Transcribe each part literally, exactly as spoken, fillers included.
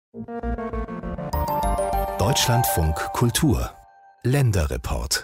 Deutschlandfunk Kultur Länderreport.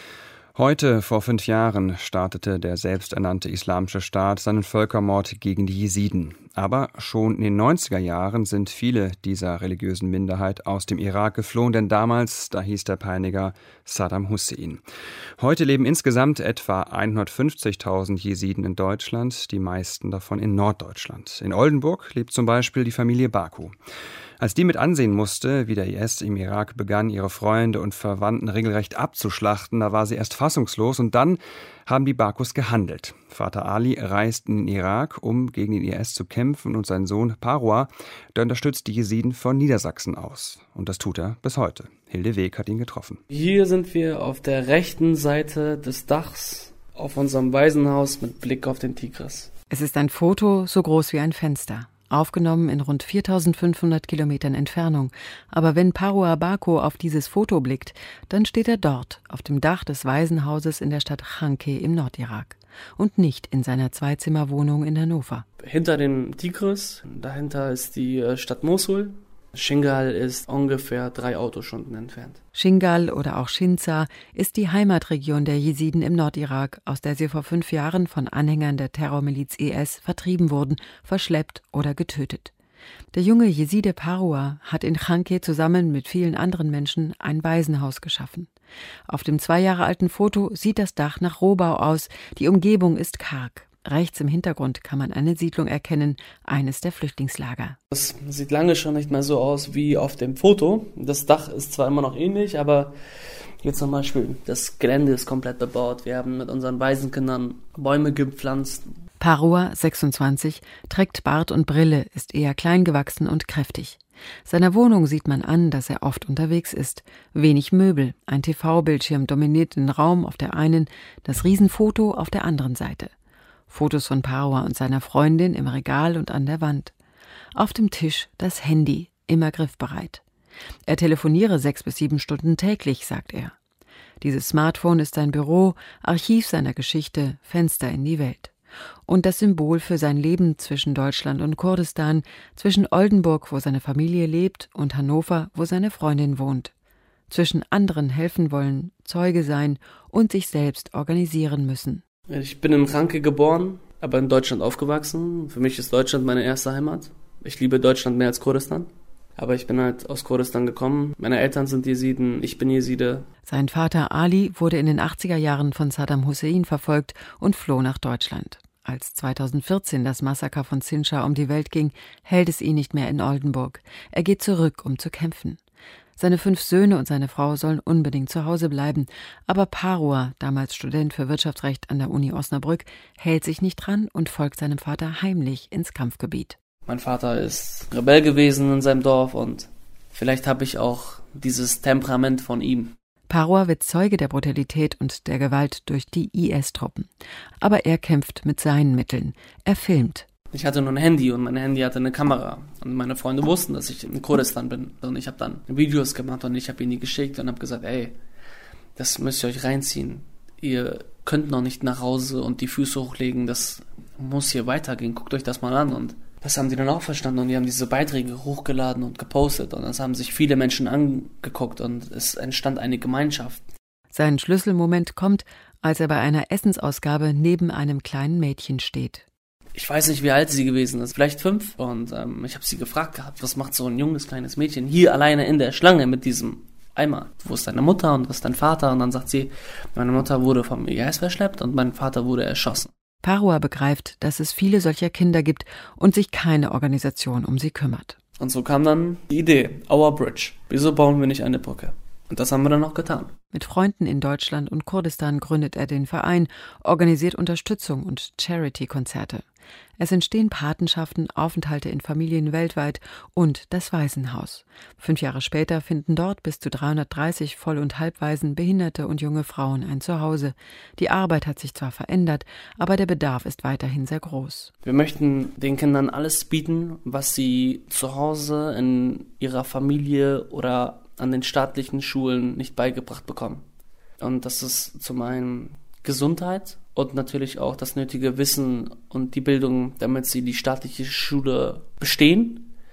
Heute, vor fünf Jahren, startete der selbsternannte Islamische Staat seinen Völkermord gegen die Jesiden. Aber schon in den neunziger Jahren sind viele dieser religiösen Minderheit aus dem Irak geflohen, denn damals, da hieß der Peiniger Saddam Hussein. Heute leben insgesamt etwa hundertfünfzigtausend Jesiden in Deutschland, die meisten davon in Norddeutschland. In Oldenburg lebt zum Beispiel die Familie Baku. Als die mit ansehen musste, wie der I S im Irak begann, ihre Freunde und Verwandten regelrecht abzuschlachten, da war sie erst fassungslos und dann haben die Bakus gehandelt. Vater Ali reist in den Irak, um gegen den I S zu kämpfen und sein Sohn Parua, der unterstützt die Jesiden von Niedersachsen aus. Und das tut er bis heute. Hilde Weg hat ihn getroffen. Hier sind wir auf der rechten Seite des Dachs auf unserem Waisenhaus mit Blick auf den Tigris. Es ist ein Foto so groß wie ein Fenster. Aufgenommen in rund viertausendfünfhundert Kilometern Entfernung. Aber wenn Parua Baku auf dieses Foto blickt, dann steht er dort, auf dem Dach des Waisenhauses in der Stadt Chankay im Nordirak. Und nicht in seiner Zweizimmerwohnung in Hannover. Hinter dem Tigris, dahinter ist die Stadt Mosul. Shingal ist ungefähr drei Autostunden entfernt. Shingal oder auch Shinza ist die Heimatregion der Jesiden im Nordirak, aus der sie vor fünf Jahren von Anhängern der Terrormiliz I S vertrieben wurden, verschleppt oder getötet. Der junge Jeside Parua hat in Chankay zusammen mit vielen anderen Menschen ein Waisenhaus geschaffen. Auf dem zwei Jahre alten Foto sieht das Dach nach Rohbau aus, die Umgebung ist karg. Rechts im Hintergrund kann man eine Siedlung erkennen, eines der Flüchtlingslager. Das sieht lange schon nicht mehr so aus wie auf dem Foto. Das Dach ist zwar immer noch ähnlich, aber hier zum Beispiel, das Gelände ist komplett bebaut. Wir haben mit unseren Waisenkindern Bäume gepflanzt. Parua, sechsundzwanzig, trägt Bart und Brille, ist eher klein gewachsen und kräftig. Seiner Wohnung sieht man an, dass er oft unterwegs ist. Wenig Möbel, ein T V-Bildschirm dominiert den Raum auf der einen, das Riesenfoto auf der anderen Seite. Fotos von Parua und seiner Freundin im Regal und an der Wand. Auf dem Tisch das Handy, immer griffbereit. Er telefoniere sechs bis sieben Stunden täglich, sagt er. Dieses Smartphone ist sein Büro, Archiv seiner Geschichte, Fenster in die Welt. Und das Symbol für sein Leben zwischen Deutschland und Kurdistan, zwischen Oldenburg, wo seine Familie lebt, und Hannover, wo seine Freundin wohnt. Zwischen anderen helfen wollen, Zeuge sein und sich selbst organisieren müssen. Ich bin in Chankay geboren, aber in Deutschland aufgewachsen. Für mich ist Deutschland meine erste Heimat. Ich liebe Deutschland mehr als Kurdistan. Aber ich bin halt aus Kurdistan gekommen. Meine Eltern sind Jesiden, ich bin Jeside. Sein Vater Ali wurde in den achtziger Jahren von Saddam Hussein verfolgt und floh nach Deutschland. Als zweitausendvierzehn das Massaker von Sinjar um die Welt ging, hält es ihn nicht mehr in Oldenburg. Er geht zurück, um zu kämpfen. Seine fünf Söhne und seine Frau sollen unbedingt zu Hause bleiben. Aber Parua, damals Student für Wirtschaftsrecht an der Uni Osnabrück, hält sich nicht dran und folgt seinem Vater heimlich ins Kampfgebiet. Mein Vater ist Rebell gewesen in seinem Dorf und vielleicht habe ich auch dieses Temperament von ihm. Parua wird Zeuge der Brutalität und der Gewalt durch die I S-Truppen. Aber er kämpft mit seinen Mitteln. Er filmt. Ich hatte nur ein Handy und mein Handy hatte eine Kamera. Und meine Freunde wussten, dass ich in Kurdistan bin. Und ich habe dann Videos gemacht und ich habe ihnen die geschickt und habe gesagt, ey, das müsst ihr euch reinziehen. Ihr könnt noch nicht nach Hause und die Füße hochlegen. Das muss hier weitergehen. Guckt euch das mal an. Und das haben die dann auch verstanden. Und die haben diese Beiträge hochgeladen und gepostet. Und das haben sich viele Menschen angeguckt. Und es entstand eine Gemeinschaft. Sein Schlüsselmoment kommt, als er bei einer Essensausgabe neben einem kleinen Mädchen steht. Ich weiß nicht, wie alt sie gewesen ist, vielleicht fünf. Und ähm, ich habe sie gefragt gehabt, was macht so ein junges, kleines Mädchen hier alleine in der Schlange mit diesem Eimer? Wo ist deine Mutter und wo ist dein Vater? Und dann sagt sie, meine Mutter wurde vom I S verschleppt und mein Vater wurde erschossen. Parua begreift, dass es viele solcher Kinder gibt und sich keine Organisation um sie kümmert. Und so kam dann die Idee, Our Bridge. Wieso bauen wir nicht eine Brücke? Und das haben wir dann auch getan. Mit Freunden in Deutschland und Kurdistan gründet er den Verein, organisiert Unterstützung und Charity-Konzerte. Es entstehen Patenschaften, Aufenthalte in Familien weltweit und das Waisenhaus. Fünf Jahre später finden dort bis zu dreihundertdreißig Voll- und Halbwaisen, Behinderte und junge Frauen ein Zuhause. Die Arbeit hat sich zwar verändert, aber der Bedarf ist weiterhin sehr groß. Wir möchten den Kindern alles bieten, was sie zu Hause in ihrer Familie oder an den staatlichen Schulen nicht beigebracht bekommen. Und das ist zum einen Gesundheit und natürlich auch das nötige Wissen und die Bildung, damit sie die staatliche Schule bestehen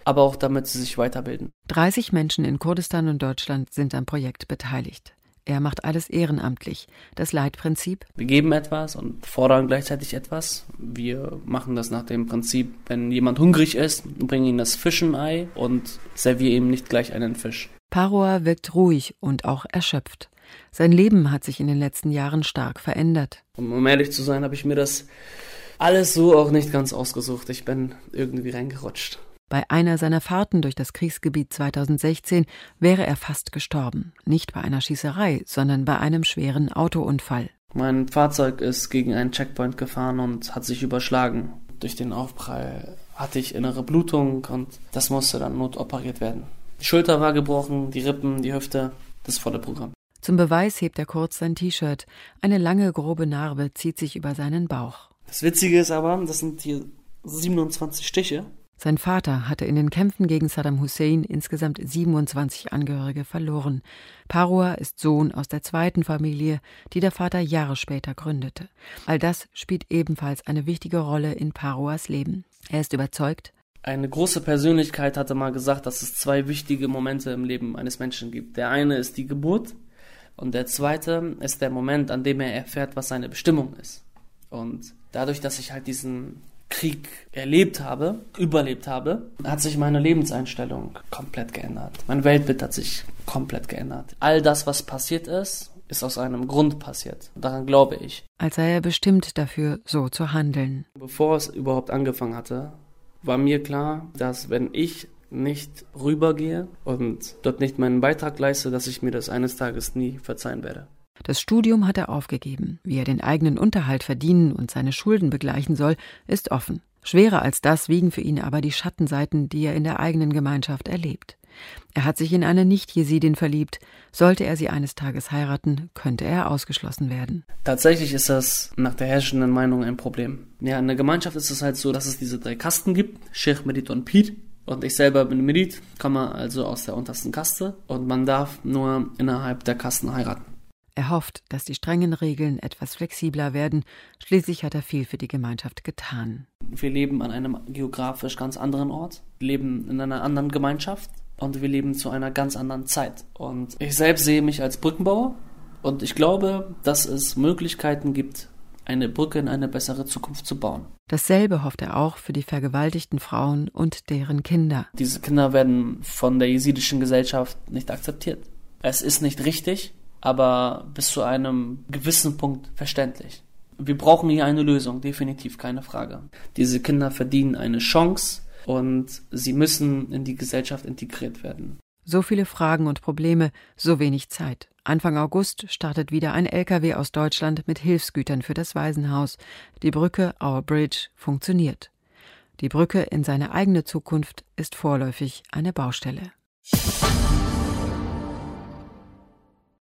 aber auch damit sie sich weiterbilden. dreißig Menschen in Kurdistan und Deutschland sind am Projekt beteiligt. Er macht alles ehrenamtlich. Das Leitprinzip: Wir geben etwas und fordern gleichzeitig etwas. Wir machen das nach dem Prinzip, wenn jemand hungrig ist, bringen ihm das Fischenei und servieren ihm nicht gleich einen Fisch. Parua wirkt ruhig und auch erschöpft. Sein Leben hat sich in den letzten Jahren stark verändert. Und um ehrlich zu sein, habe ich mir das alles so auch nicht ganz ausgesucht. Ich bin irgendwie reingerutscht. Bei einer seiner Fahrten durch das Kriegsgebiet zweitausendsechzehn wäre er fast gestorben. Nicht bei einer Schießerei, sondern bei einem schweren Autounfall. Mein Fahrzeug ist gegen einen Checkpoint gefahren und hat sich überschlagen. Durch den Aufprall hatte ich innere Blutung und das musste dann notoperiert werden. Die Schulter war gebrochen, die Rippen, die Hüfte, das volle Programm. Zum Beweis hebt er kurz sein T-Shirt. Eine lange, grobe Narbe zieht sich über seinen Bauch. Das Witzige ist aber, das sind hier siebenundzwanzig Stiche. Sein Vater hatte in den Kämpfen gegen Saddam Hussein insgesamt siebenundzwanzig Angehörige verloren. Parua ist Sohn aus der zweiten Familie, die der Vater Jahre später gründete. All das spielt ebenfalls eine wichtige Rolle in Paruas Leben. Er ist überzeugt: Eine große Persönlichkeit hatte mal gesagt, dass es zwei wichtige Momente im Leben eines Menschen gibt. Der eine ist die Geburt und der zweite ist der Moment, an dem er erfährt, was seine Bestimmung ist. Und dadurch, dass ich halt diesen Krieg erlebt habe, überlebt habe, hat sich meine Lebenseinstellung komplett geändert. Mein Weltbild hat sich komplett geändert. All das, was passiert ist, ist aus einem Grund passiert. Daran glaube ich. Als sei er bestimmt dafür, so zu handeln. Bevor es überhaupt angefangen hatte, war mir klar, dass wenn ich nicht rübergehe und dort nicht meinen Beitrag leiste, dass ich mir das eines Tages nie verzeihen werde. Das Studium hat er aufgegeben. Wie er den eigenen Unterhalt verdienen und seine Schulden begleichen soll, ist offen. Schwerer als das wiegen für ihn aber die Schattenseiten, die er in der eigenen Gemeinschaft erlebt. Er hat sich in eine Nicht-Jesidin verliebt. Sollte er sie eines Tages heiraten, könnte er ausgeschlossen werden. Tatsächlich ist das nach der herrschenden Meinung ein Problem. Ja, in der Gemeinschaft ist es halt so, dass es diese drei Kasten gibt: Sheikh, Merit und Pir. Und ich selber bin Merit, komme also aus der untersten Kaste und man darf nur innerhalb der Kasten heiraten. Er hofft, dass die strengen Regeln etwas flexibler werden. Schließlich hat er viel für die Gemeinschaft getan. Wir leben an einem geografisch ganz anderen Ort, wir leben in einer anderen Gemeinschaft und wir leben zu einer ganz anderen Zeit. Und ich selbst sehe mich als Brückenbauer und ich glaube, dass es Möglichkeiten gibt, eine Brücke in eine bessere Zukunft zu bauen. Dasselbe hofft er auch für die vergewaltigten Frauen und deren Kinder. Diese Kinder werden von der jesidischen Gesellschaft nicht akzeptiert. Es ist nicht richtig, aber bis zu einem gewissen Punkt verständlich. Wir brauchen hier eine Lösung, definitiv, keine Frage. Diese Kinder verdienen eine Chance und sie müssen in die Gesellschaft integriert werden. So viele Fragen und Probleme, so wenig Zeit. Anfang August startet wieder ein L K W aus Deutschland mit Hilfsgütern für das Waisenhaus. Die Brücke Our Bridge funktioniert. Die Brücke in seine eigene Zukunft ist vorläufig eine Baustelle.